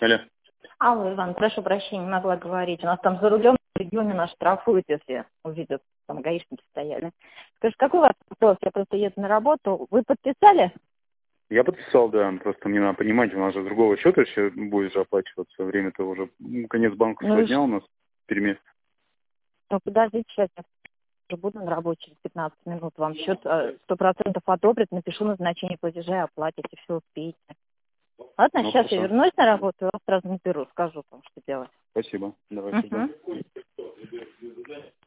Алло. Алло, Иван, прошу прощения, не могла говорить. У нас там за рулем в регионе нас штрафуют, если увидят, там гаишники стояли. Скажи, какой у вас вопрос? Я просто еду на работу. Вы подписали? Я подписал, да. Просто мне надо понимать, у нас же с другого счета еще будет же оплачиваться. Время-то уже конец банковского дня у нас в Перми. Ну, подождите, сейчас я уже буду на работе через 15 минут. Вам счет 100% одобрят, напишу назначение платежа, оплатите, все успеете. Ладно, сейчас хорошо. я вернусь на работу, я вас сразу наберу, скажу вам, что делать. Спасибо. Давайте ждем.